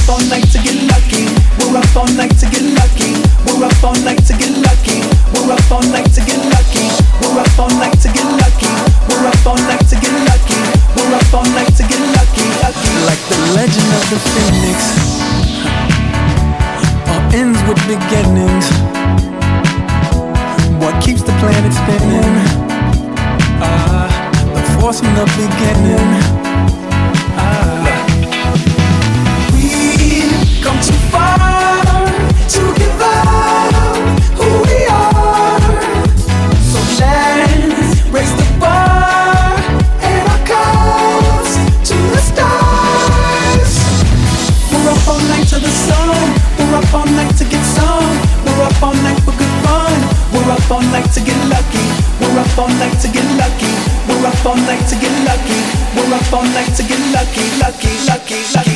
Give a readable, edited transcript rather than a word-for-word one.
up all night to get lucky. We're up all night to get lucky. We're up all night to get lucky. We're up all night to get lucky. We're up all night to get lucky. We're up all night to get lucky. We're up all night to get lucky. Lucky. Like the legend of the phoenix, all ends with beginnings. What keeps the planet spinning? The force from the beginning. We've come too far to give up who we are. So let's raise the bar and our cups to the stars. We're up all night to the sun. We're up all night to get some. We're up all night for good fun. We're up all night to get lucky. We're up all night to get lucky. We're up all night to get lucky. We're up all night to get lucky, lucky, lucky, lucky.